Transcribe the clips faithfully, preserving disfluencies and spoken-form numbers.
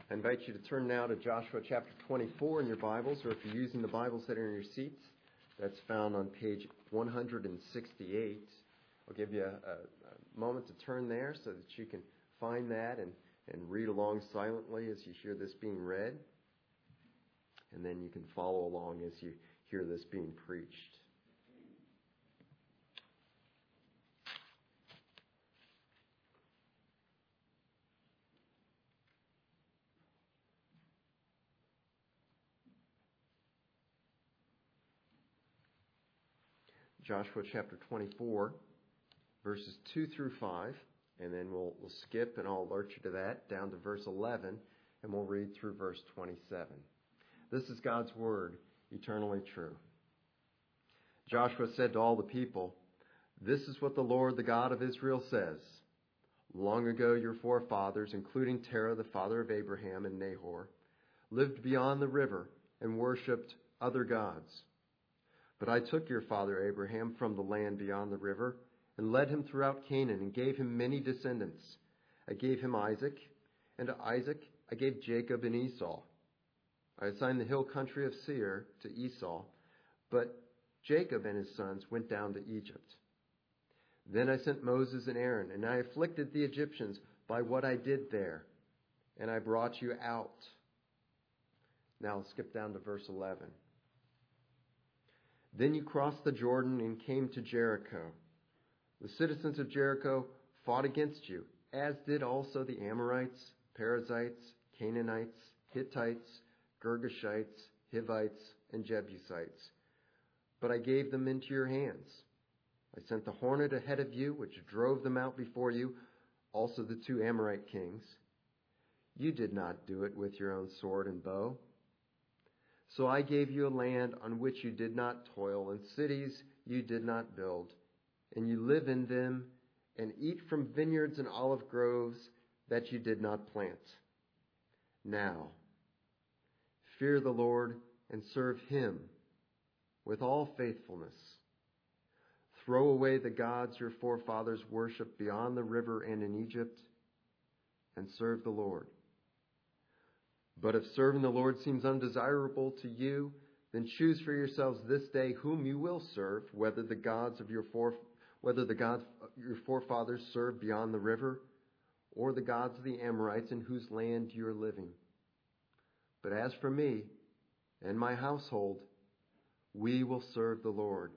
I invite you to turn now to Joshua chapter twenty-four in your Bibles, or if you're using the Bibles that are in your seats, that's found on page one hundred sixty-eight. I'll give you a, a, a moment to turn there so that you can find that and, and read along silently as you hear this being read. And then you can follow along as you hear this being preached. Joshua chapter twenty-four, verses two through five, and then we'll, we'll skip, and I'll alert you to that, down to verse eleven, and we'll read through verse twenty-seven. This is God's word, eternally true. Joshua said to all the people, "This is what the Lord, the God of Israel, says. Long ago your forefathers, including Terah, the father of Abraham and Nahor, lived beyond the river and worshipped other gods. But I took your father Abraham from the land beyond the river and led him throughout Canaan and gave him many descendants. I gave him Isaac, and to Isaac I gave Jacob and Esau. I assigned the hill country of Seir to Esau, but Jacob and his sons went down to Egypt. Then I sent Moses and Aaron, and I afflicted the Egyptians by what I did there, and I brought you out." Now I'll skip down to verse eleven. "Then you crossed the Jordan and came to Jericho. The citizens of Jericho fought against you, as did also the Amorites, Perizzites, Canaanites, Hittites, Girgashites, Hivites, and Jebusites. But I gave them into your hands. I sent the hornet ahead of you, which drove them out before you, also the two Amorite kings. You did not do it with your own sword and bow. So I gave you a land on which you did not toil, and cities you did not build, and you live in them and eat from vineyards and olive groves that you did not plant. Now, fear the Lord and serve him with all faithfulness. Throw away the gods your forefathers worshipped beyond the river and in Egypt, and serve the Lord. But if serving the Lord seems undesirable to you, then choose for yourselves this day whom you will serve, whether the gods of your fore, whether the gods your forefathers served beyond the river, or the gods of the Amorites in whose land you are living. But as for me and my household, we will serve the Lord."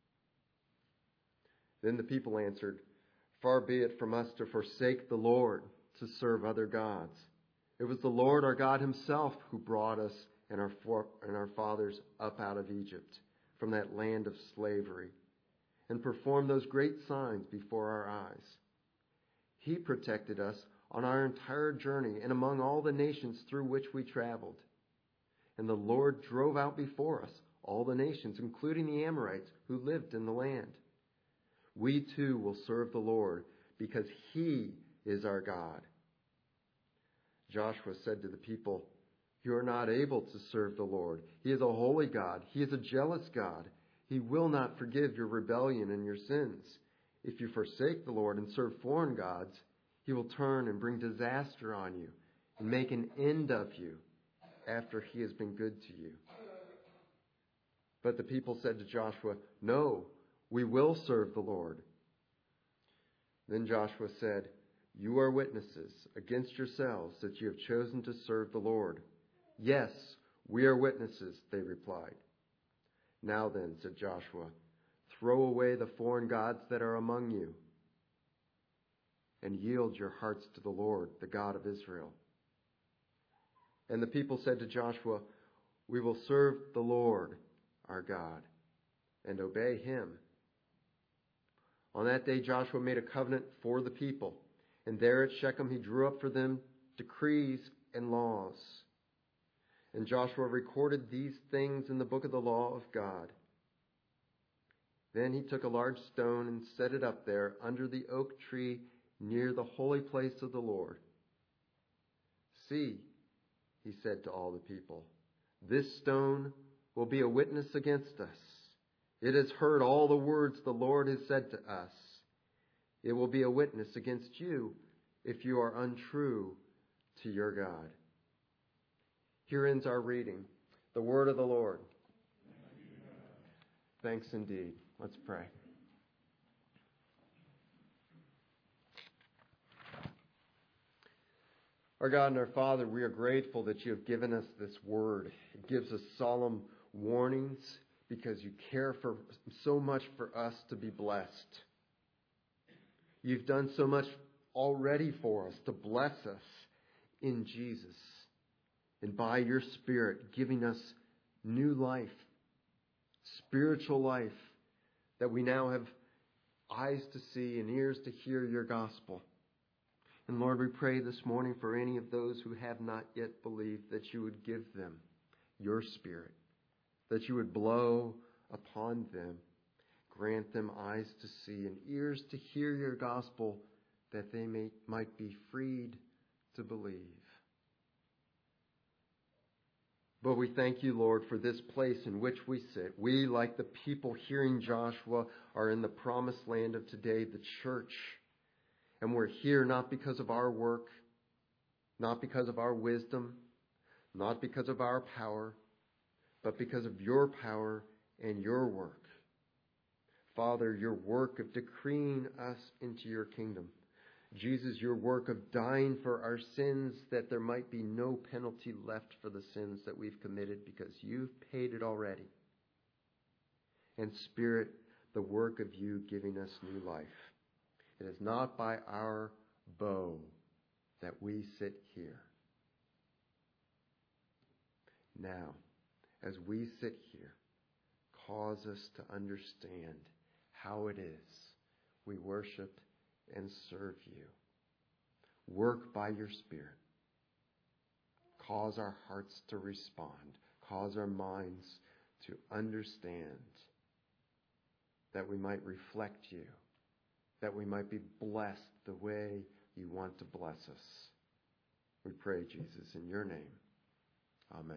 Then the people answered, "Far be it from us to forsake the Lord to serve other gods. It was the Lord our God himself who brought us and our for, and our fathers up out of Egypt, from that land of slavery, and performed those great signs before our eyes. He protected us on our entire journey and among all the nations through which we traveled. And the Lord drove out before us all the nations, including the Amorites who lived in the land. We too will serve the Lord, because he is our God." Joshua said to the people, "You are not able to serve the Lord. He is a holy God. He is a jealous God. He will not forgive your rebellion and your sins. If you forsake the Lord and serve foreign gods, he will turn and bring disaster on you and make an end of you after he has been good to you." But the people said to Joshua, "No, we will serve the Lord." Then Joshua said, "You are witnesses against yourselves that you have chosen to serve the Lord." "Yes, we are witnesses," they replied. "Now then," said Joshua, "throw away the foreign gods that are among you and yield your hearts to the Lord, the God of Israel." And the people said to Joshua, "We will serve the Lord our God and obey him." On that day Joshua made a covenant for the people, and there at Shechem he drew up for them decrees and laws. And Joshua recorded these things in the book of the law of God. Then he took a large stone and set it up there under the oak tree near the holy place of the Lord. "See," he said to all the people, "this stone will be a witness against us. It has heard all the words the Lord has said to us. It will be a witness against you if you are untrue to your God." Here ends our reading. The word of the Lord. Thanks indeed. Let's pray. Our God and our Father, we are grateful that you have given us this word. It gives us solemn warnings because you care for so much for us to be blessed. You've done so much already for us to bless us in Jesus. And by your Spirit, giving us new life, spiritual life, that we now have eyes to see and ears to hear your gospel. And Lord, we pray this morning for any of those who have not yet believed, that you would give them your Spirit, that you would blow upon them, grant them eyes to see and ears to hear your gospel, that they may, might be freed to believe. But we thank you, Lord, for this place in which we sit. We, like the people hearing Joshua, are in the promised land of today, the church. And we're here not because of our work, not because of our wisdom, not because of our power, but because of your power and your work. Father, your work of decreeing us into your kingdom. Jesus, your work of dying for our sins, that there might be no penalty left for the sins that we've committed because you've paid it already. And Spirit, the work of you giving us new life. It is not by our bow that we sit here. Now, as we sit here, cause us to understand how it is we worship and serve you. Work by your Spirit. Cause our hearts to respond. Cause our minds to understand, that we might reflect you, that we might be blessed the way you want to bless us. We pray, Jesus, in your name. Amen.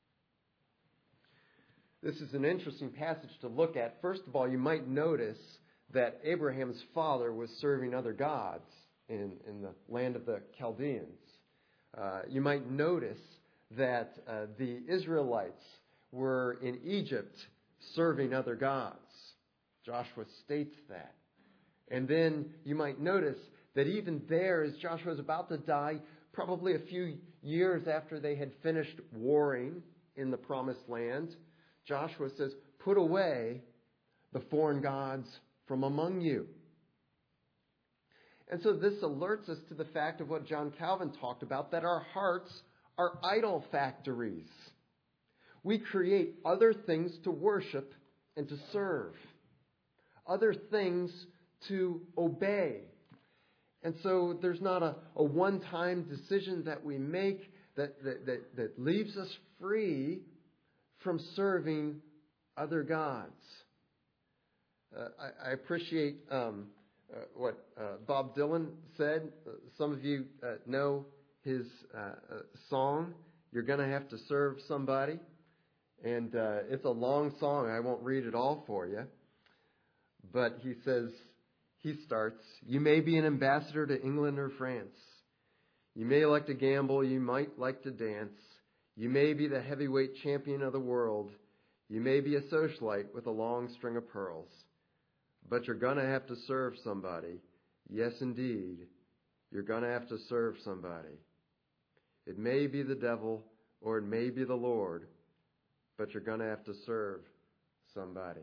This is an interesting passage to look at. First of all, you might notice that Abraham's father was serving other gods in, in the land of the Chaldeans. Uh, you might notice that uh, the Israelites were in Egypt serving other gods. Joshua states that. And then you might notice that even there, as Joshua is about to die, probably a few years after they had finished warring in the promised land, Joshua says, "Put away the foreign gods from among you." And so this alerts us to the fact of what John Calvin talked about, that our hearts are idol factories. We create other things to worship and to serve, other things to obey. And so there's not a, a one-time decision that we make that, that, that, that leaves us free from serving other gods. Uh, I, I appreciate um, uh, what uh, Bob Dylan said. Uh, some of you uh, know his uh, uh, song, "You're Gonna Have to Serve Somebody." And uh, it's a long song. I won't read it all for you. But he says, he starts, "You may be an ambassador to England or France. You may like to gamble. You might like to dance. You may be the heavyweight champion of the world. You may be a socialite with a long string of pearls. But you're going to have to serve somebody. Yes, indeed. You're going to have to serve somebody. It may be the devil or it may be the Lord, but you're going to have to serve somebody."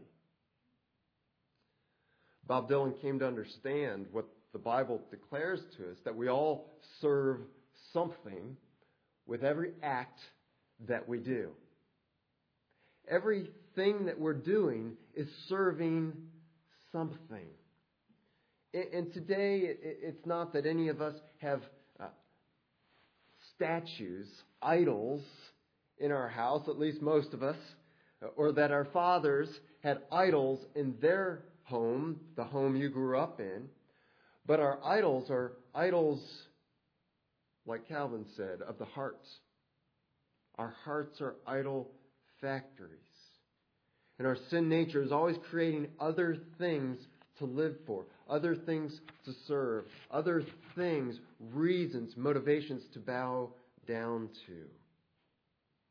Bob Dylan came to understand what the Bible declares to us, that we all serve something with every act that we do. Everything that we're doing is serving something. And today, it's not that any of us have uh, statues, idols in our house, at least most of us, or that our fathers had idols in their home, the home you grew up in. But our idols are idols, like Calvin said, of the heart. Our hearts are idol factories. And our sin nature is always creating other things to live for, other things to serve, other things, reasons, motivations to bow down to.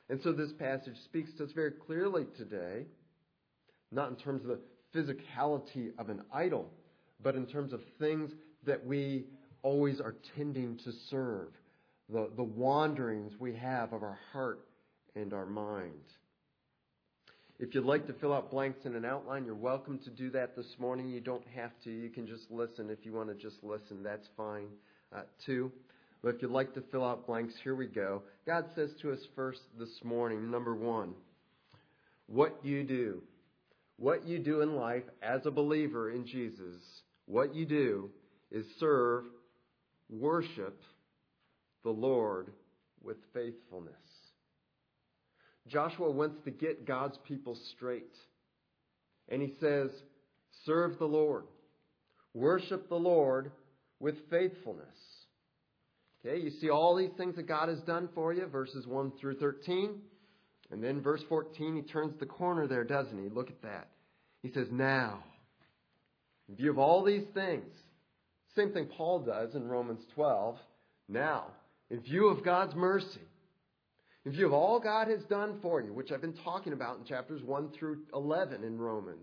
And so this passage speaks to us very clearly today, not in terms of the physicality of an idol, but in terms of things that we always are tending to serve, the, the wanderings we have of our heart and our mind. If you'd like to fill out blanks in an outline, you're welcome to do that this morning. You don't have to. You can just listen. If you want to just listen, that's fine uh, too. But if you'd like to fill out blanks, here we go. God says to us first this morning, number one, what you do. What you do in life as a believer in Jesus, what you do is serve, worship the Lord with faithfulness. Joshua wants to get God's people straight. And he says, serve the Lord. Worship the Lord with faithfulness. Okay, you see all these things that God has done for you, verses one through thirteen. And then verse fourteen, he turns the corner there, doesn't he? Look at that. He says, now, in view of all these things, same thing Paul does in Romans twelve. Now, in view of God's mercy, in view of all God has done for you, which I've been talking about in chapters one through eleven in Romans,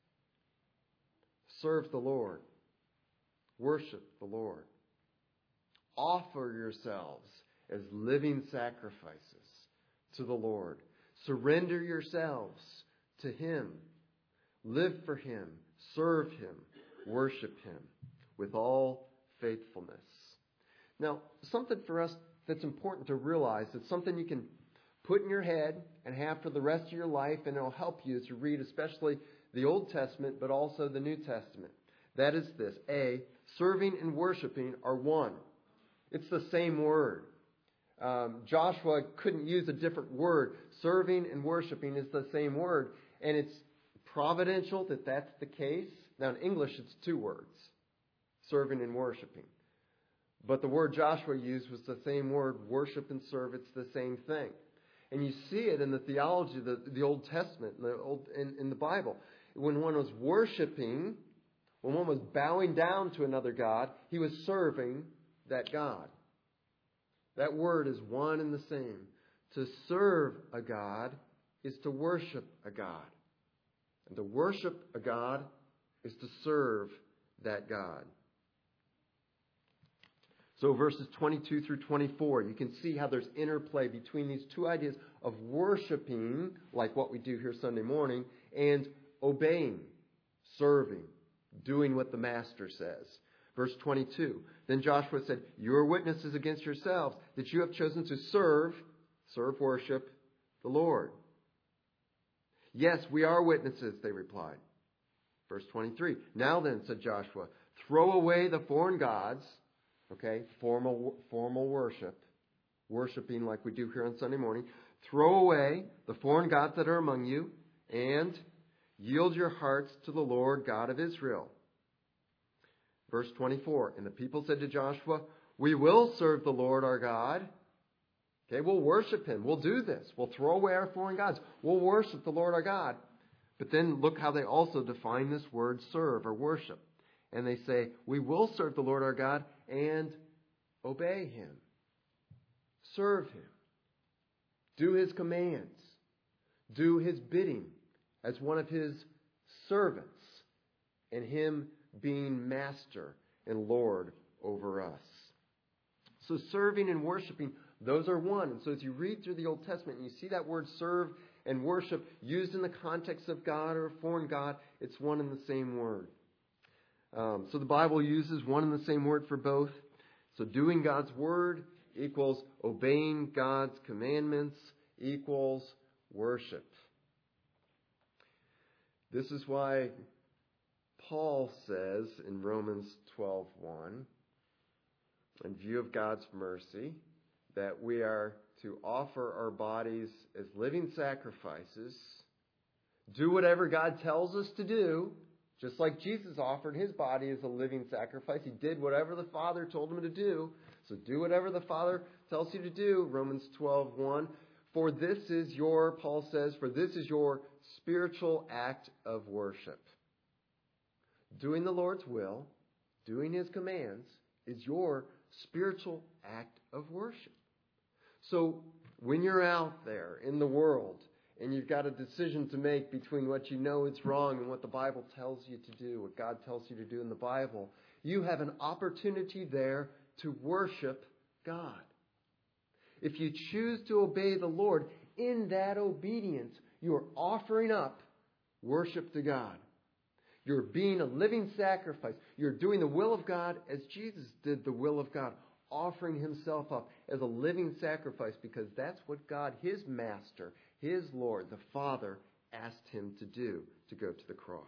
serve the Lord. Worship the Lord. Offer yourselves as living sacrifices to the Lord. Surrender yourselves to Him. Live for Him. Serve Him. Worship Him with all faithfulness. Now, something for us that's important to realize, it's something you can put in your head and have for the rest of your life, and it'll help you as you read especially the Old Testament, but also the New Testament. That is this. A, serving and worshiping are one. It's the same word. Um, Joshua couldn't use a different word. Serving and worshiping is the same word. And it's providential that that's the case. Now in English it's two words. Serving and worshiping. But the word Joshua used was the same word. Worship and serve, it's the same thing. And you see it in the theology of the, the Old Testament, in the, Old, in, in the Bible. When one was worshiping, when one was bowing down to another God, he was serving that God. That word is one and the same. To serve a God is to worship a God. And to worship a God is to serve that God. So verses twenty-two through twenty-four, you can see how there's interplay between these two ideas of worshiping, like what we do here Sunday morning, and obeying, serving, doing what the Master says. Verse twenty-two, then Joshua said, you are witnesses against yourselves that you have chosen to serve, serve worship, the Lord. Yes, we are witnesses, they replied. Verse twenty-three, now then, said Joshua, throw away the foreign gods, okay, formal formal worship, worshiping like we do here on Sunday morning. Throw away the foreign gods that are among you and yield your hearts to the Lord God of Israel. Verse twenty-four, and the people said to Joshua, we will serve the Lord our God. Okay, we'll worship Him. We'll do this. We'll throw away our foreign gods. We'll worship the Lord our God. But then look how they also define this word serve or worship. And they say, we will serve the Lord our God and obey Him. Serve Him. Do His commands. Do His bidding as one of His servants. And Him being Master and Lord over us. So serving and worshiping, those are one. And so as you read through the Old Testament and you see that word serve and worship used in the context of God or a foreign God, it's one and the same word. Um, so the Bible uses one and the same word for both. So doing God's word equals obeying God's commandments equals worship. This is why Paul says in Romans twelve one, in view of God's mercy, that we are to offer our bodies as living sacrifices, do whatever God tells us to do, just like Jesus offered His body as a living sacrifice. He did whatever the Father told Him to do. So do whatever the Father tells you to do, Romans twelve one. For this is your, Paul says, for this is your spiritual act of worship. Doing the Lord's will, doing His commands, is your spiritual act of worship. So when you're out there in the world and you've got a decision to make between what you know is wrong and what the Bible tells you to do, what God tells you to do in the Bible, you have an opportunity there to worship God. If you choose to obey the Lord, in that obedience, you are offering up worship to God. You're being a living sacrifice. You're doing the will of God as Jesus did the will of God, offering himself up as a living sacrifice because that's what God, his master, his Lord, the Father, asked him to do, to go to the cross.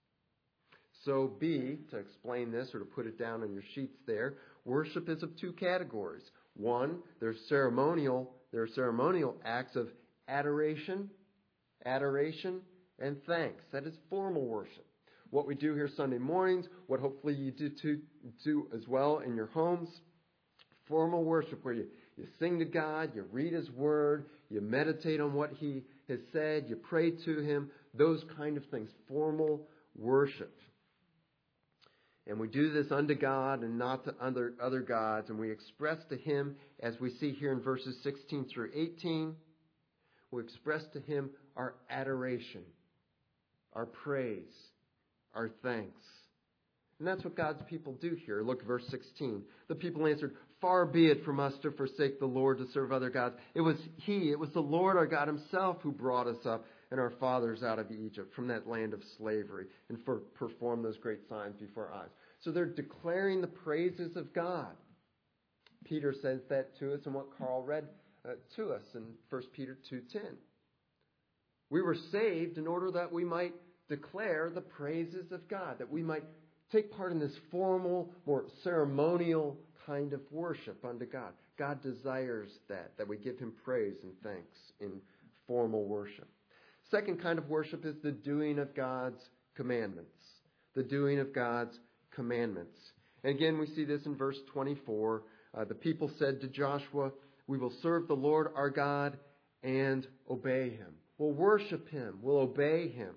So B, to explain this or to put it down on your sheets there, worship is of two categories. One, there's ceremonial, there are ceremonial acts of adoration, adoration, and thanks. That is formal worship. What we do here Sunday mornings, what hopefully you do, to, do as well in your homes, formal worship where you, you sing to God, you read his word, you meditate on what he has said, you pray to him, those kind of things, formal worship. And we do this unto God and not to other, other gods, and we express to him, as we see here in verses sixteen through eighteen, we express to him our adoration, our praise, our thanks. And that's what God's people do here. Look at verse sixteen. The people answered, "Far be it from us to forsake the Lord to serve other gods. It was he, it was the Lord our God himself who brought us up and our fathers out of Egypt from that land of slavery and for, performed those great signs before our eyes." So they're declaring the praises of God. Peter says that to us in what Carl read uh, to us in First Peter two ten. We were saved in order that we might declare the praises of God, that we might take part in this formal, more ceremonial kind of worship unto God. God desires that, that we give him praise and thanks in formal worship. Second kind of worship is the doing of God's commandments. The doing of God's commandments. And again, we see this in verse twenty-four. Uh, the people said to Joshua, "We will serve the Lord our God and obey him." We'll worship him. We'll obey him.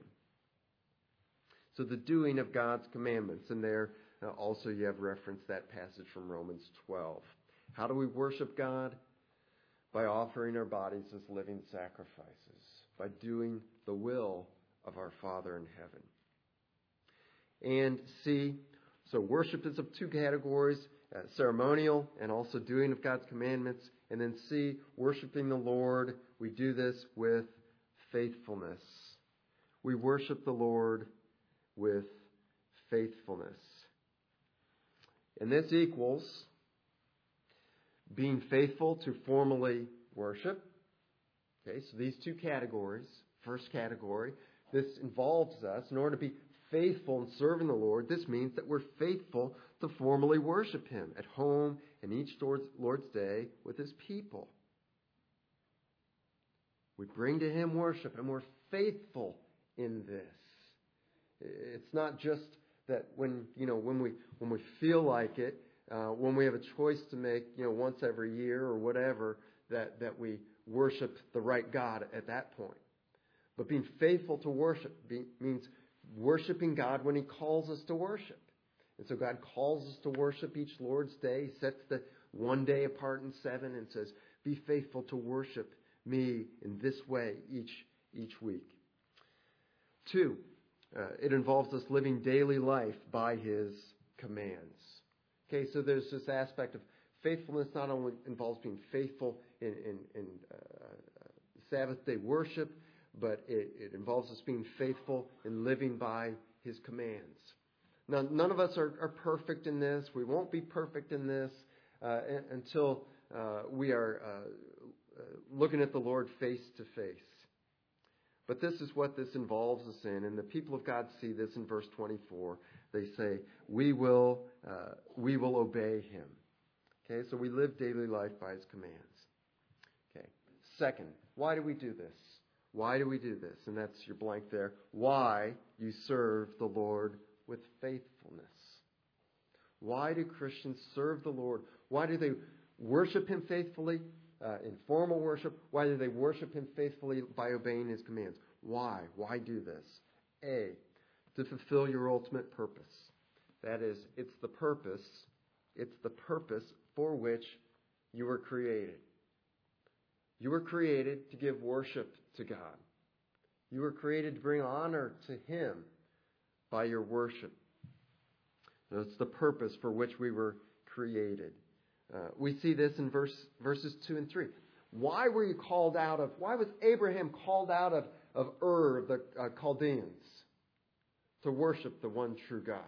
So the doing of God's commandments. And there uh, also you have referenced that passage from Romans twelve. How do we worship God? By offering our bodies as living sacrifices. By doing the will of our Father in heaven. And C, so worship is of two categories, uh, ceremonial and also doing of God's commandments. And then C, worshiping the Lord. We do this with faithfulness. We worship the Lord with faithfulness. And this equals being faithful to formally worship. Okay, so these two categories. First category, this involves us, in order to be faithful in serving the Lord, this means that we're faithful to formally worship him at home and each Lord's, Lord's day with his people. We bring to him worship and we're faithful in this. It's not just that when, you know, when we when we feel like it, uh, when we have a choice to make, you know, once every year or whatever, that, that we worship the right God at that point. But being faithful to worship be, means worshiping God when he calls us to worship. And so God calls us to worship each Lord's day. He sets the one day apart in seven and says, "Be faithful to worship me in this way each, each week." Two, uh, it involves us living daily life by his commands. Okay, so there's this aspect of faithfulness not only involves being faithful in, in, in uh, Sabbath day worship, but it, it involves us being faithful in living by his commands. Now, none of us are, are perfect in this. We won't be perfect in this uh, until uh, we are uh, looking at the Lord face to face. But this is what this involves us in, and the people of God see this in verse twenty-four. They say, "We will, uh, we will obey him." Okay, so we live daily life by his commands. Okay. Second, why do we do this? Why do we do this? And that's your blank there. Why you serve the Lord with faithfulness. Why do Christians serve the Lord? Why do they worship him faithfully uh, in formal worship? Why do they worship him faithfully by obeying his commands? Why? Why do this? A, to fulfill your ultimate purpose. That is, it's the purpose, it's the purpose for which you were created. You were created to give worship to God. You were created to bring honor to Him by your worship. That's the purpose for which we were created. Uh, we see this in verse, verses two and three. Why were you called out of, why was Abraham called out of, of Ur, the uh, Chaldeans, to worship the one true God?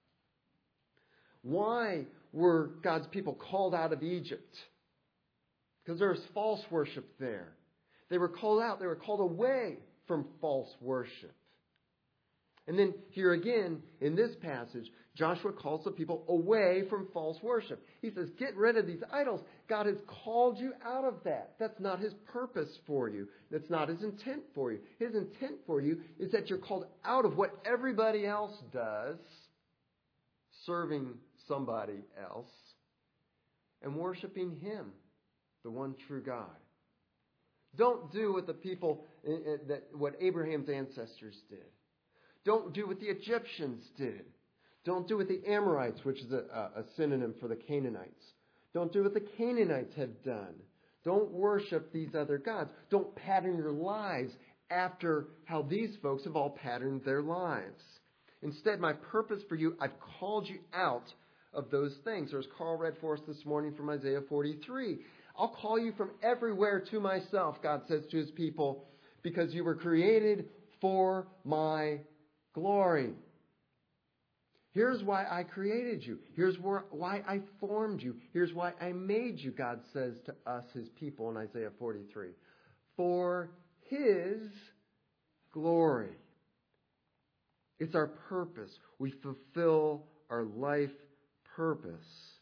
Why were God's people called out of Egypt? Because there was false worship there. They were called out, they were called away from false worship. And then here again, in this passage, Joshua calls the people away from false worship. He says, get rid of these idols. God has called you out of that. That's not His purpose for you. That's not His intent for you. His intent for you is that you're called out of what everybody else does, serving somebody else, and worshiping Him, the one true God. Don't do what the people, that what Abraham's ancestors did. Don't do what the Egyptians did. Don't do what the Amorites, which is a, a synonym for the Canaanites. Don't do what the Canaanites have done. Don't worship these other gods. Don't pattern your lives after how these folks have all patterned their lives. Instead, my purpose for you, I've called you out of those things. Or as Carl read for us this morning from Isaiah forty-three. I'll call you from everywhere to myself, God says to His people, because you were created for my glory. Here's why I created you. Here's why I formed you. Here's why I made you, God says to us, His people, in Isaiah forty-three. For His glory. It's our purpose. We fulfill our life purpose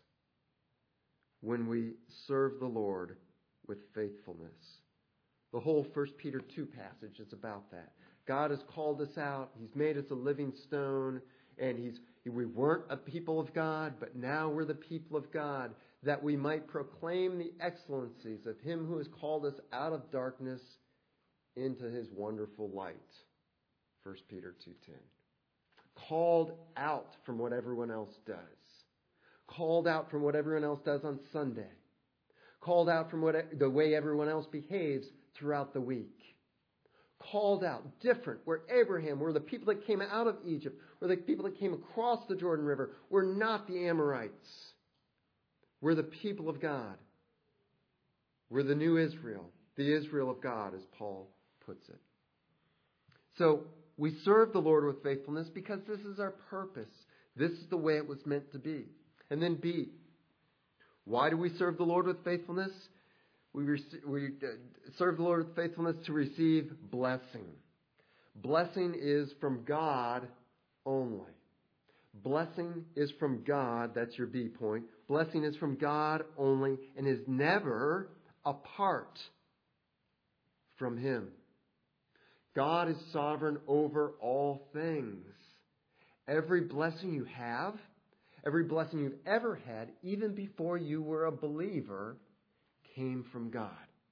when we serve the Lord with faithfulness. The whole First Peter two passage is about that. God has called us out. He's made us a living stone. And he's we weren't a people of God, but now we're the people of God, that we might proclaim the excellencies of Him who has called us out of darkness into His wonderful light. First Peter two ten. Called out from what everyone else does. Called out from what everyone else does on Sunday. Called out from what the way everyone else behaves throughout the week. Called out, different. We're Abraham. We're the people that came out of Egypt. We're the people that came across the Jordan River. We're not the Amorites. We're the people of God. We're the new Israel. The Israel of God, as Paul puts it. So we serve the Lord with faithfulness because this is our purpose. This is the way it was meant to be. And then B, why do we serve the Lord with faithfulness? We, rec- we uh, serve the Lord with faithfulness to receive blessing. Blessing is from God only. Blessing is from God. That's your B point. Blessing is from God only and is never apart from Him. God is sovereign over all things. Every blessing you have, every blessing you've ever had, even before you were a believer, came from God.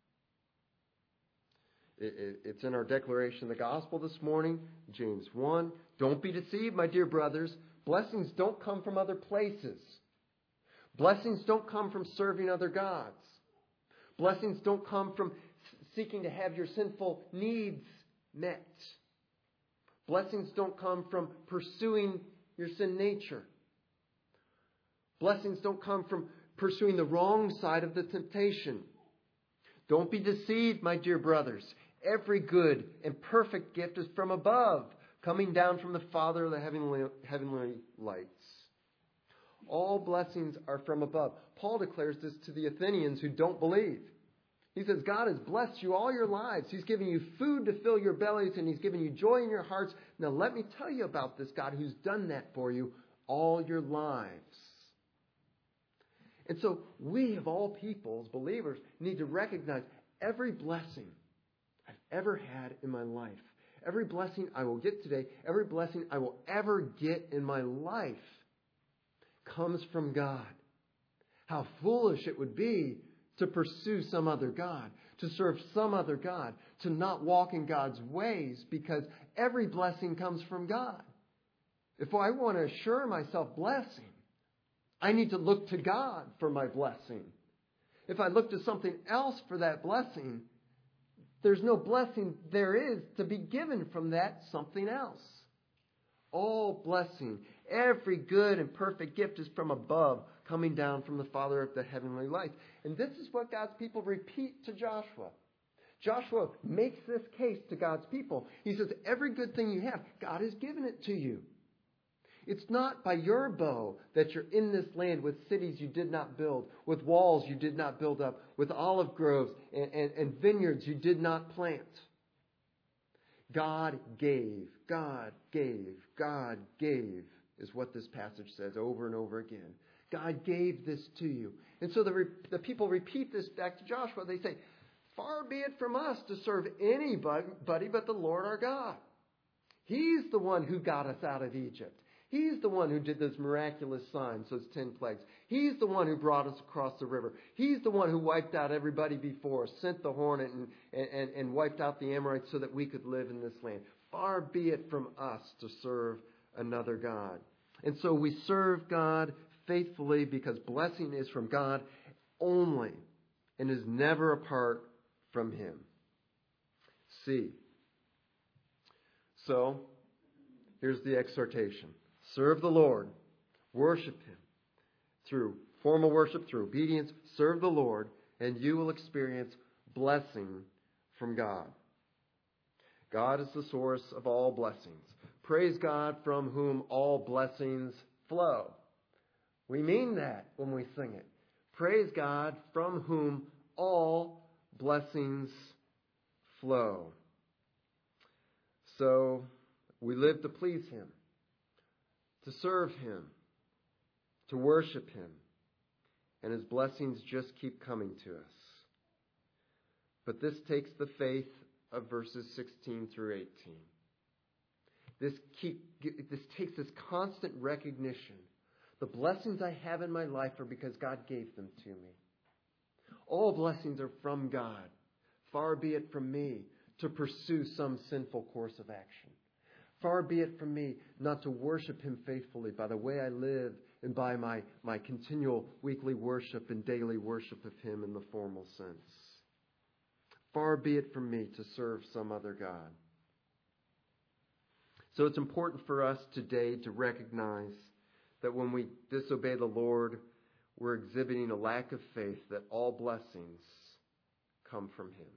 It's in our declaration of the gospel this morning, James one. Don't be deceived, my dear brothers. Blessings don't come from other places. Blessings don't come from serving other gods. Blessings don't come from seeking to have your sinful needs met. Blessings don't come from pursuing your sin nature. Blessings don't come from pursuing the wrong side of the temptation. Don't be deceived, my dear brothers. Every good and perfect gift is from above, coming down from the Father of the heavenly, heavenly lights. All blessings are from above. Paul declares this to the Athenians who don't believe. He says, God has blessed you all your lives. He's given you food to fill your bellies, and He's given you joy in your hearts. Now let me tell you about this God who's done that for you all your lives. And so we, of all people, as believers, need to recognize every blessing I've ever had in my life, every blessing I will get today, every blessing I will ever get in my life comes from God. How foolish it would be to pursue some other God, to serve some other God, to not walk in God's ways, because every blessing comes from God. If I want to assure myself blessing, I need to look to God for my blessing. If I look to something else for that blessing, there's no blessing there is to be given from that something else. All blessing, every good and perfect gift is from above, coming down from the Father of the heavenly lights. And this is what God's people repeat to Joshua. Joshua makes this case to God's people. He says, every good thing you have, God has given it to you. It's not by your bow that you're in this land with cities you did not build, with walls you did not build up, with olive groves and, and, and vineyards you did not plant. God gave, God gave, God gave is what this passage says over and over again. God gave this to you. And so the, re- the people repeat this back to Joshua. They say, far be it from us to serve anybody but the Lord our God. He's the one who got us out of Egypt. He's the one who did those miraculous signs, those ten plagues. He's the one who brought us across the river. He's the one who wiped out everybody before us, sent the hornet and, and, and wiped out the Amorites so that we could live in this land. Far be it from us to serve another God. And so we serve God faithfully because blessing is from God only and is never apart from Him. See. So, here's the exhortation. Serve the Lord. Worship Him. Through formal worship, through obedience, serve the Lord, and you will experience blessing from God. God is the source of all blessings. Praise God from whom all blessings flow. We mean that when we sing it. Praise God from whom all blessings flow. So we live to please Him, to serve Him, to worship Him, and His blessings just keep coming to us. But this takes the faith of verses sixteen through eighteen. This, keep, this takes this constant recognition. The blessings I have in my life are because God gave them to me. All blessings are from God. Far be it from me to pursue some sinful course of action. Far be it from me not to worship Him faithfully by the way I live and by my, my continual weekly worship and daily worship of Him in the formal sense. Far be it from me to serve some other God. So it's important for us today to recognize that when we disobey the Lord, we're exhibiting a lack of faith that all blessings come from Him.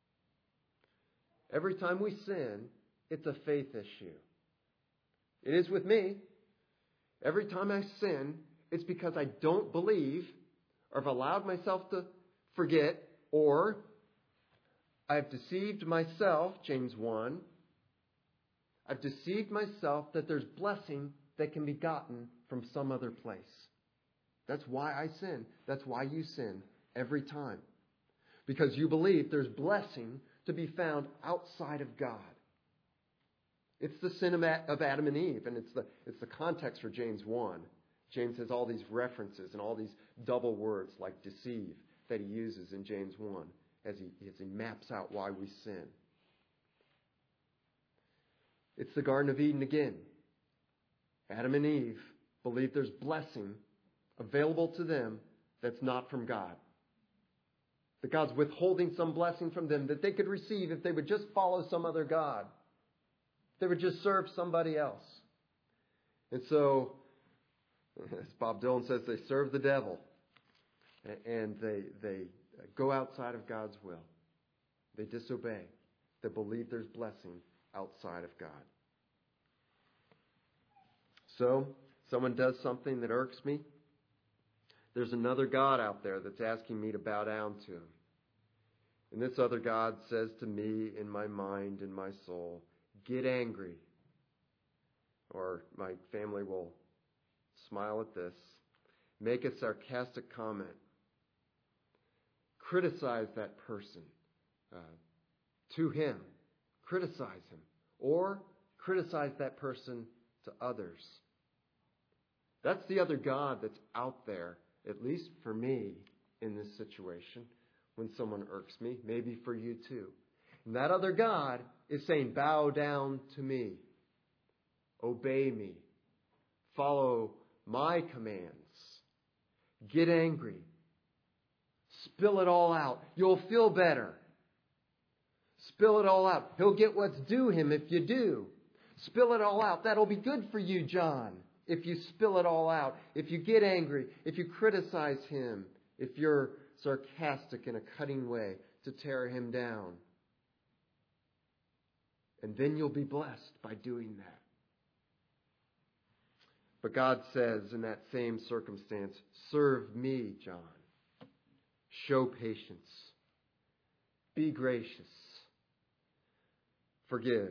Every time we sin, it's a faith issue. It is with me. Every time I sin, it's because I don't believe or have allowed myself to forget, or I've deceived myself, James one. I've deceived myself that there's blessing that can be gotten from some other place. That's why I sin. That's why you sin every time. Because you believe there's blessing to be found outside of God. It's the sin of Adam and Eve, and it's the, it's the context for James one. James has all these references and all these double words like deceive that he uses in James one as he, as he maps out why we sin. It's the Garden of Eden again. Adam and Eve believe there's blessing available to them that's not from God. That God's withholding some blessing from them that they could receive if they would just follow some other God. They would just serve somebody else. And so, as Bob Dylan says, they serve the devil. And they, they go outside of God's will. They disobey. They believe there's blessing outside of God. So, someone does something that irks me. There's another God out there that's asking me to bow down to Him. And this other God says to me in my mind and my soul, get angry. Or my family will smile at this. Make a sarcastic comment. Criticize that person uh, to him. Criticize him. Or criticize that person to others. That's the other God that's out there, at least for me in this situation, when someone irks me, maybe for you too. And that other God is saying, bow down to me. Obey me. Follow my commands. Get angry. Spill it all out. You'll feel better. Spill it all out. He'll get what's due him if you do. Spill it all out. That'll be good for you, John, if you spill it all out. If you get angry, if you criticize him, if you're sarcastic in a cutting way to tear him down. And then you'll be blessed by doing that. But God says in that same circumstance, serve me, John. Show patience. Be gracious. Forgive.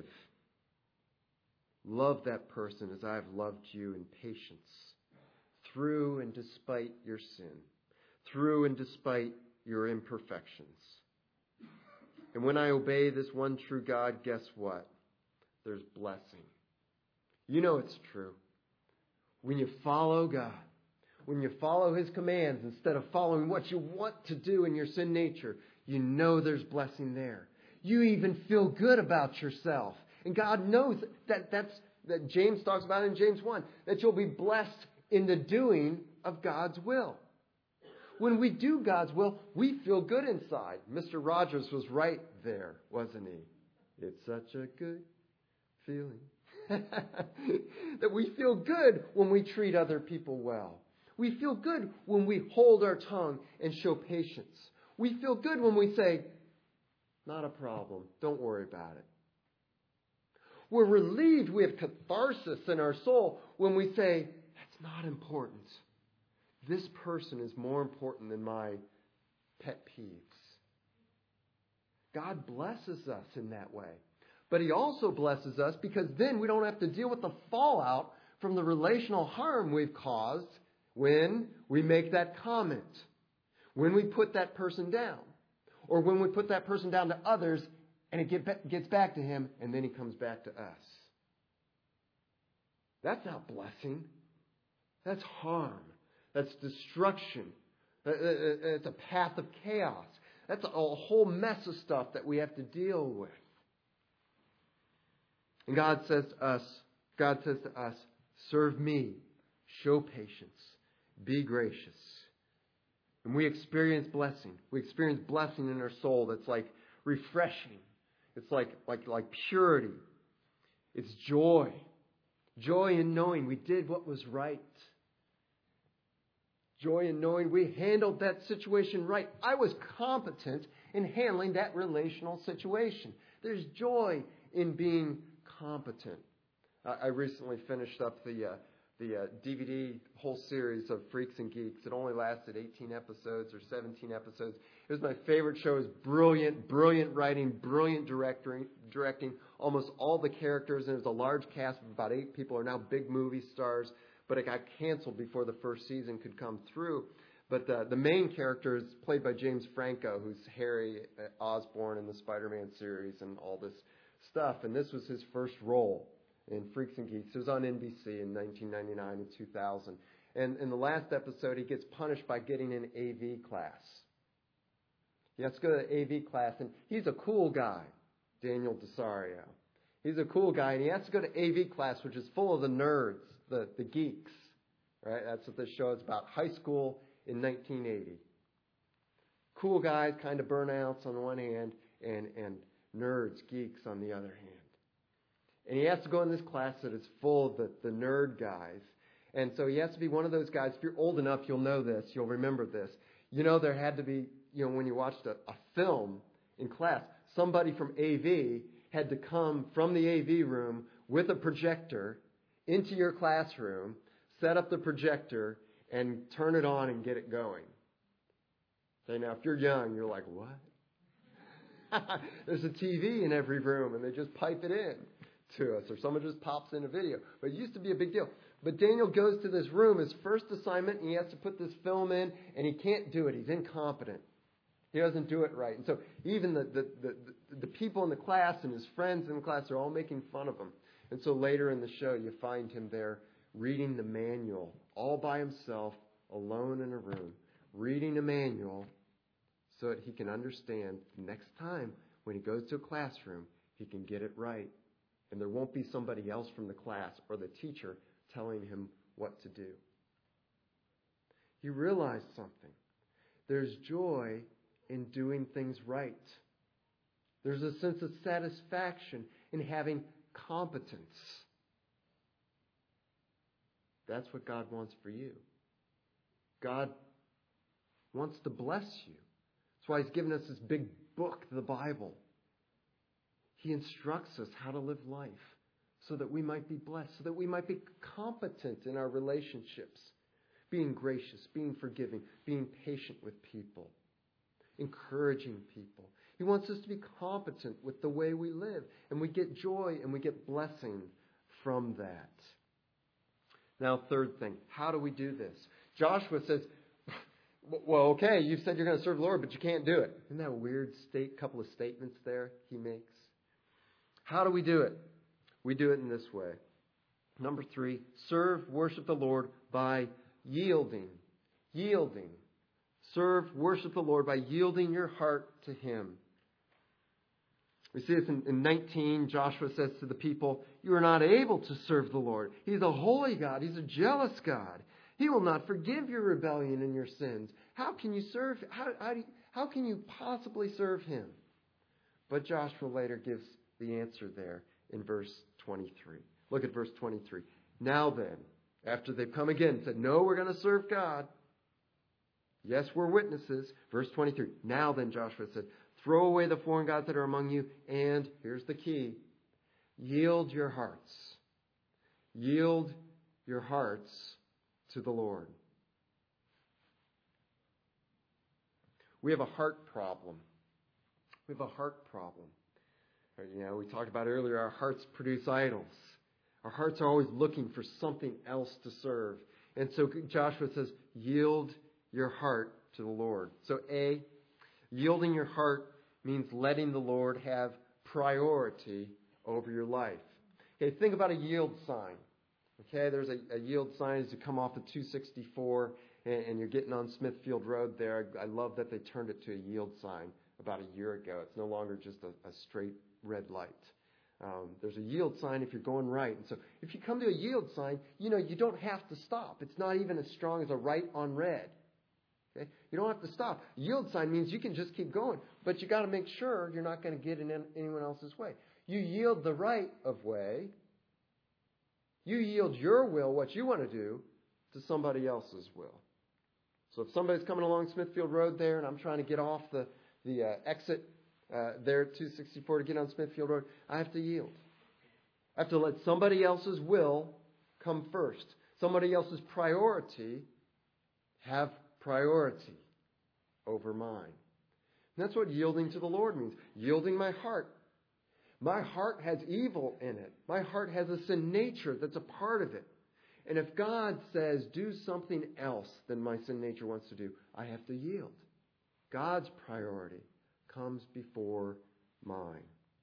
Love that person as I have loved you in patience, through and despite your sin, through and despite your imperfections. And when I obey this one true God, guess what? There's blessing. You know it's true. When you follow God, when you follow His commands instead of following what you want to do in your sin nature, you know there's blessing there. You even feel good about yourself. And God knows that that's that James talks about in James one, that you'll be blessed in the doing of God's will. When we do God's will, we feel good inside. Mister Rogers was right there, wasn't he? It's such a good feeling. That we feel good when we treat other people well. We feel good when we hold our tongue and show patience. We feel good when we say, not a problem, don't worry about it. We're relieved, we have catharsis in our soul when we say, that's not important. This person is more important than my pet peeves. God blesses us in that way. But He also blesses us because then we don't have to deal with the fallout from the relational harm we've caused when we make that comment, when we put that person down, or when we put that person down to others and it get, gets back to him and then he comes back to us. That's not blessing. That's harm. That's destruction. It's a path of chaos. That's a whole mess of stuff that we have to deal with. And God says to us, God says to us, serve me, show patience, be gracious. And we experience blessing. We experience blessing in our soul that's like refreshing. It's like, like, like purity. It's joy. Joy in knowing we did what was right. Joy in knowing we handled that situation right. I was competent in handling that relational situation. There's joy in being competent. Uh, I recently finished up the uh, the uh, D V D whole series of Freaks and Geeks. It only lasted eighteen episodes or seventeen episodes. It was my favorite show. It was brilliant, brilliant writing, brilliant directing, directing. Almost all the characters, and it was a large cast of about eight people, are now big movie stars. But it got canceled before the first season could come through. But uh, the main character is played by James Franco, who's Harry Osborn in the Spider-Man series and all this stuff. And this was his first role in Freaks and Geeks. It was on N B C in nineteen ninety-nine and two thousand. And in the last episode, he gets punished by getting an A V class. He has to go to the A V class, and he's a cool guy, Daniel Desario. He's a cool guy, and he has to go to A V class, which is full of the nerds, the, the geeks. Right? That's what this show is about. High school in nineteen eighty. Cool guys, kind of burnouts on the one hand, and, and nerds, geeks on the other hand. And he has to go in this class that is full of the, the nerd guys. And so he has to be one of those guys. If you're old enough, you'll know this. You'll remember this. You know, there had to be, you know, when you watched a, a film in class, somebody from A V had to come from the A V room with a projector into your classroom, set up the projector, and turn it on and get it going. Okay, now if you're young, you're like, what? There's a T V in every room, and they just pipe it in to us, or someone just pops in a video. But it used to be a big deal. But Daniel goes to this room, his first assignment, and he has to put this film in, and he can't do it. He's incompetent. He doesn't do it right. And so even the, the, the, the people in the class and his friends in the class are all making fun of him. And so later in the show, you find him there reading the manual, all by himself, alone in a room, reading a manual so that he can understand next time when he goes to a classroom, he can get it right. And there won't be somebody else from the class or the teacher telling him what to do. He realized something. There's joy in doing things right. There's a sense of satisfaction in having competence. That's what God wants for you. God wants to bless you. That's why He's given us this big book, the Bible. He instructs us how to live life so that we might be blessed, so that we might be competent in our relationships, being gracious, being forgiving, being patient with people, encouraging people. He wants us to be competent with the way we live, and we get joy and we get blessing from that. Now, third thing, how do we do this? Joshua says, well, okay, you've said you're going to serve the Lord, but you can't do it. Isn't that a weird state, couple of statements there he makes? How do we do it? We do it in this way. Number three, serve, worship the Lord by yielding. Yielding. Serve, worship the Lord by yielding your heart to Him. We see this in, in nineteen. Joshua says to the people, you are not able to serve the Lord. He's a holy God. He's a jealous God. He will not forgive your rebellion and your sins. How can you serve? How, how, do you, how can you possibly serve Him? But Joshua later gives the answer there in verse twenty-three. Look at verse twenty-three. Now then, after they've come again and said, no, we're going to serve God. Yes, we're witnesses. Verse twenty-three. Now then, Joshua said, throw away the foreign gods that are among you, and here's the key, yield your hearts. Yield your hearts to the Lord. We have a heart problem. We have a heart problem. You know, we talked about earlier, our hearts produce idols. Our hearts are always looking for something else to serve. And so Joshua says, yield your heart to the Lord. So A, yielding your heart means letting the Lord have priority over your life. Okay, think about a yield sign. Okay, there's a, a yield sign as you come off of two sixty-four and, and you're getting on Smithfield Road there. I, I love that they turned it to a yield sign about a year ago. It's no longer just a, a straight red light. Um, there's a yield sign if you're going right. And so if you come to a yield sign, you know, you don't have to stop. It's not even as strong as a right on red. Okay? You don't have to stop. A yield sign means you can just keep going, but you got to make sure you're not going to get in anyone else's way. You yield the right of way. You yield your will, what you want to do, to somebody else's will. So if somebody's coming along Smithfield Road there and I'm trying to get off the, the uh, exit uh, there at two sixty-four to get on Smithfield Road, I have to yield. I have to let somebody else's will come first. Somebody else's priority have priority over mine. And that's what yielding to the Lord means. Yielding my heart. My heart has evil in it. My heart has a sin nature that's a part of it. And if God says, do something else than my sin nature wants to do, I have to yield. God's priority comes before mine.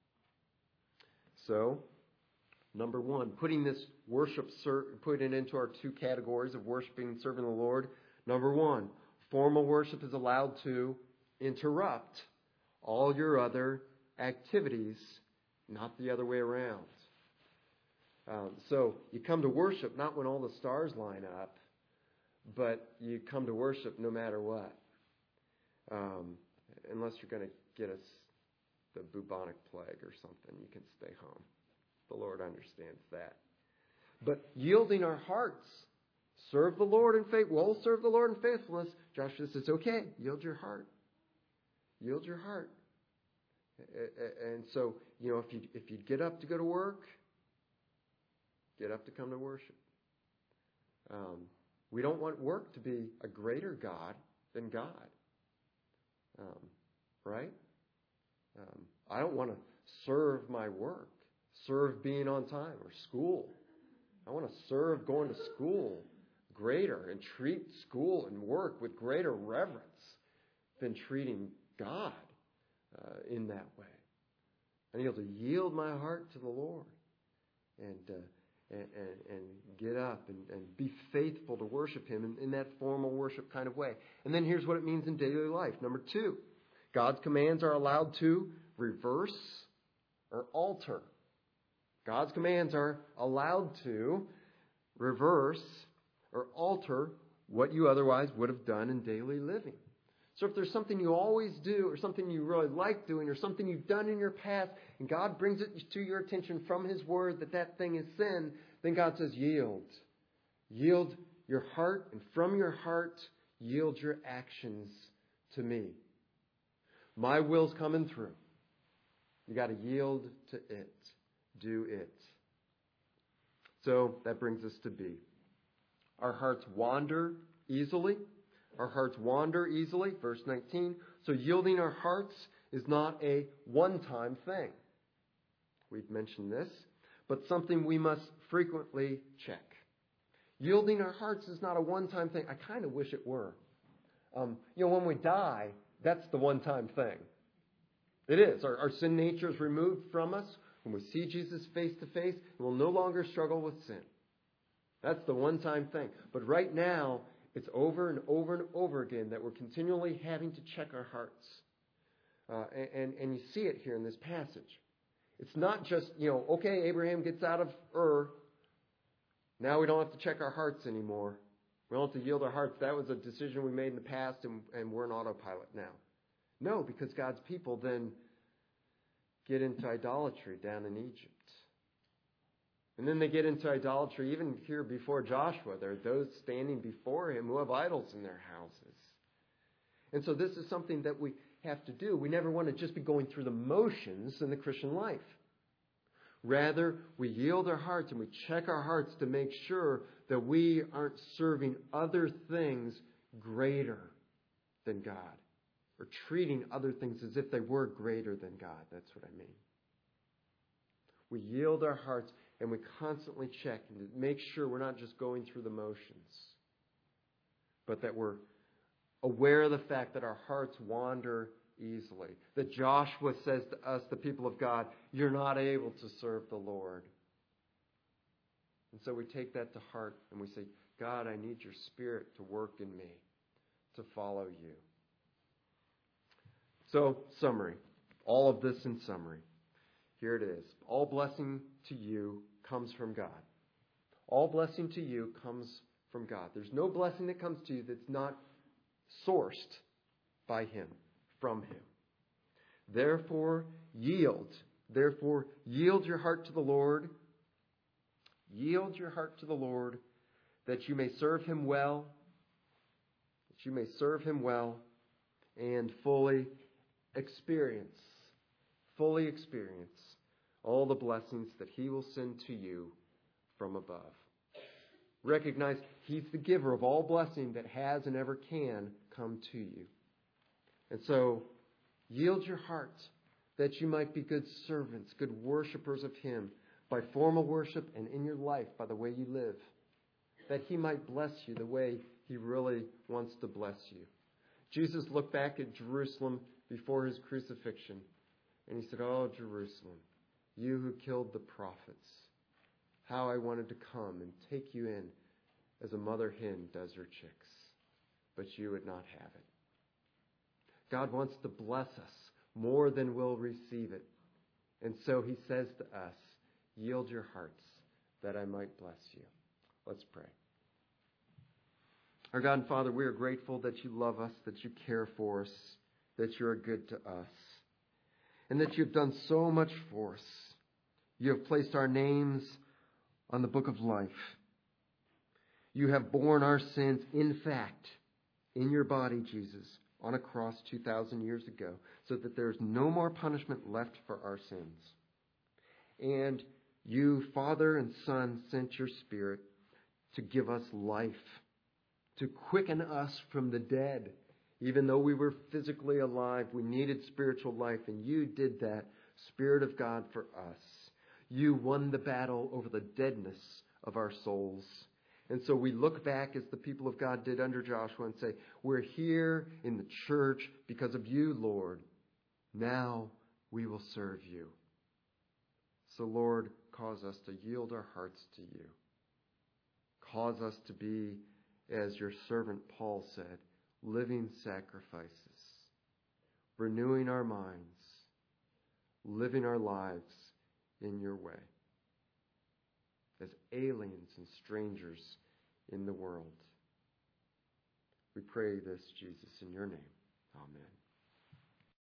So, number one, putting this worship, putting it into our two categories of worshiping and serving the Lord. Number one, formal worship is allowed to interrupt all your other activities, not the other way around. Um, so you come to worship not when all the stars line up, but you come to worship no matter what. Um, unless you're going to get us the bubonic plague or something, you can stay home. The Lord understands that. But yielding our hearts, serve the Lord in faith. We'll serve the Lord in faithfulness. Joshua says, okay, yield your heart. Yield your heart. And so, you know, if you if you get up to go to work, get up to come to worship. Um, we don't want work to be a greater God than God. Um, right? Um, I don't want to serve my work, serve being on time, or school. I want to serve going to school greater and treat school and work with greater reverence than treating God uh, in that way. I need to yield my heart to the Lord and uh, and, and, and get up and, and be faithful to worship Him in, in that formal worship kind of way. And then here's what it means in daily life. Number two, God's commands are allowed to reverse or alter. God's commands are allowed to reverse or alter what you otherwise would have done in daily living. So if there's something you always do or something you really like doing or something you've done in your past and God brings it to your attention from His Word that that thing is sin, then God says, yield. Yield your heart, and from your heart, yield your actions to me. My will's coming through. You got to yield to it. Do it. So that brings us to B. Our hearts wander easily. Our hearts wander easily. Verse nineteen. So yielding our hearts is not a one-time thing. We've mentioned this, but something we must frequently check. Yielding our hearts is not a one-time thing. I kind of wish it were. Um, you know, when we die, that's the one-time thing. It is. Our, our sin nature is removed from us. When we see Jesus face to face, we'll no longer struggle with sin. That's the one-time thing. But right now, it's over and over and over again that we're continually having to check our hearts. Uh, and, and you see it here in this passage. It's not just, you know, okay, Abraham gets out of Ur. Now we don't have to check our hearts anymore. We don't have to yield our hearts. That was a decision we made in the past, and, and we're an autopilot now. No, because God's people then get into idolatry down in Egypt. And then they get into idolatry even here before Joshua. There are those standing before him who have idols in their houses. And so this is something that we have to do. We never want to just be going through the motions in the Christian life. Rather, we yield our hearts and we check our hearts to make sure that we aren't serving other things greater than God, or treating other things as if they were greater than God. That's what I mean. We yield our hearts and we constantly check and make sure we're not just going through the motions, but that we're aware of the fact that our hearts wander easily. That Joshua says to us, the people of God, you're not able to serve the Lord. And so we take that to heart and we say, God, I need your Spirit to work in me, to follow you. So, summary. All of this in summary. Here it is. All blessing to you comes from God. All blessing to you comes from God. There's no blessing that comes to you that's not sourced by Him, from Him. Therefore, yield. Therefore, yield your heart to the Lord. Yield your heart to the Lord, that you may serve Him well, that you may serve Him well, and fully experience, fully experience all the blessings that He will send to you from above. Recognize He's the giver of all blessing that has and ever can come to you. And so, yield your heart that you might be good servants, good worshipers of Him, by formal worship and in your life, by the way you live. That He might bless you the way He really wants to bless you. Jesus looked back at Jerusalem before His crucifixion, and He said, "Oh, Jerusalem, you who killed the prophets, how I wanted to come and take you in as a mother hen does her chicks, but you would not have it." God wants to bless us more than we'll receive it. And so He says to us, yield your hearts that I might bless you. Let's pray. Our God and Father, we are grateful that you love us, that you care for us, that you are good to us, and that you've done so much for us. You have placed our names on the book of life. You have borne our sins, in fact, in your body, Jesus, on a cross two thousand years ago, so that there's no more punishment left for our sins. And you, Father and Son, sent your Spirit to give us life, to quicken us from the dead. Even though we were physically alive, we needed spiritual life, and you did that, Spirit of God, for us. You won the battle over the deadness of our souls. And so we look back as the people of God did under Joshua and say, we're here in the church because of you, Lord. Now we will serve you. So, Lord, cause us to yield our hearts to you. Cause us to be, as your servant Paul said, living sacrifices, renewing our minds, living our lives in your way, as aliens and strangers in the world. We pray this, Jesus, in your name. Amen.